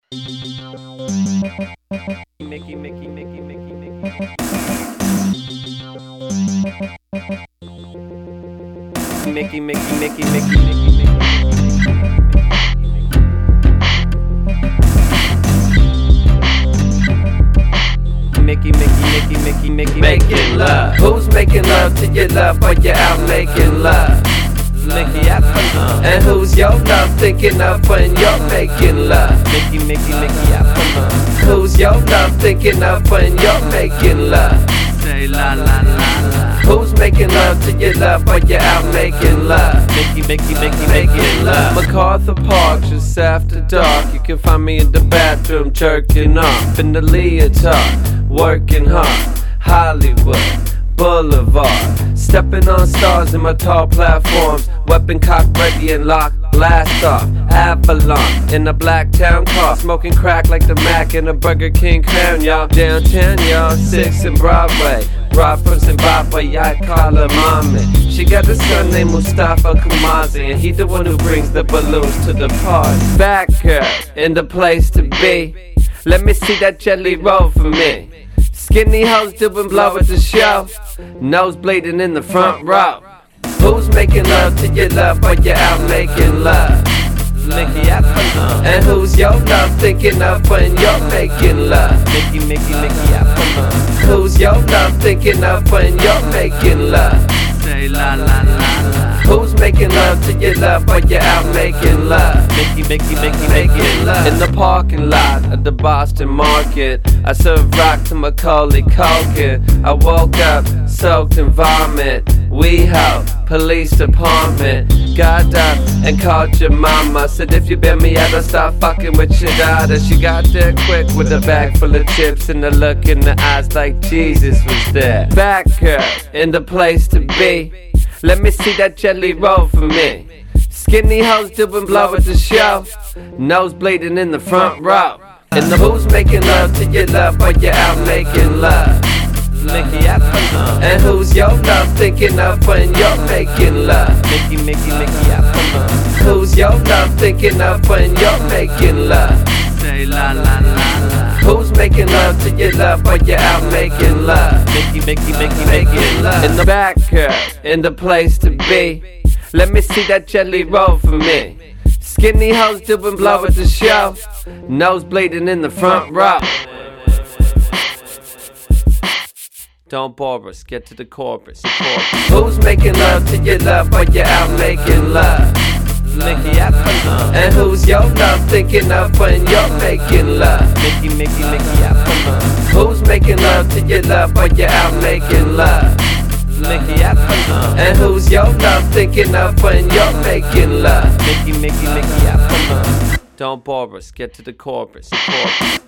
Mickey, Mickey, Mickey, Mickey, Mickey. Mickey, Mickey, Mickey, Mickey, Mickey. Mickey, Mickey, Mickey, Mickey, Mickey. Making love. Who's making love to your love while you're out making love? Mickey, And who's your love thinking of when you're making love? Mickey, Mickey, Mickey, Who's your love thinking of when you're making love? say la la la la. Who's making love to your love while you're out making love? Mickey, Mickey, Mickey, Making love. MacArthur Park, just after dark. You can find me in the bathroom jerking off in the leotard, working hard. Hollywood Boulevard, stepping on stars in my tall platforms. Weapon cock ready and locked, blast off. Avalon in a black town car, smoking crack like the Mac in a Burger King crown, y'all. Downtown, y'all, 6th and Broadway. Brought from Zimbabwe, I call her mommy. She got a son named Mustafa Kumazi, and he the one who brings the balloons to the party. Back girl, in the place to be. Let me see that jelly roll for me. Skinny hoes doing blow at the show, nose bleeding in the front row. Who's making love to your love while you're out making love? Mickey, And who's your love thinking of when you're making love? Mickey, Mickey, Mickey, Who's your love thinking of when you're making love? say la la la la. Who's making love to your love while you're out making love? Mickey, Mickey, Mickey, Making love. In the parking lot of the Boston market, I served rock to Macaulay Culkin. I woke up soaked in vomit. WeHo, police department. Got up and called your mama. Said if you bail me out, I'll start fucking with your daughter. She got there quick with a bag full of chips and a look in the eyes like Jesus was there. Back girl, in the place to be. Let me see that jelly roll for me. Skinny hoes doing blow at the show, nose bleeding in the front row. And the who's making love to your love while you're out making love? Mickey, And who's your love thinking of when you're making love? Mickey, Mickey, Mickey, Who's your love thinking of when you're making love? say la la la la. Who's making love to your love while you're out making love? Mickey, Mickey, Mickey, Making love. In the back girl, in the place to be. Let me see that jelly roll for me. Skinny hoes doing blow at the show, nose bleeding in the front row. Don't bore us, get to the chorus. Who's making love to your love while you're out making love? Mickey, And who's your love thinking of when you're making love? Mickey, Mickey, Mickey, Who's making love to your love while you're out making love? Mickey, And who's your love thinking of when you're making love? Mickey, Mickey, Mickey. Don't bore us, get to the chorus.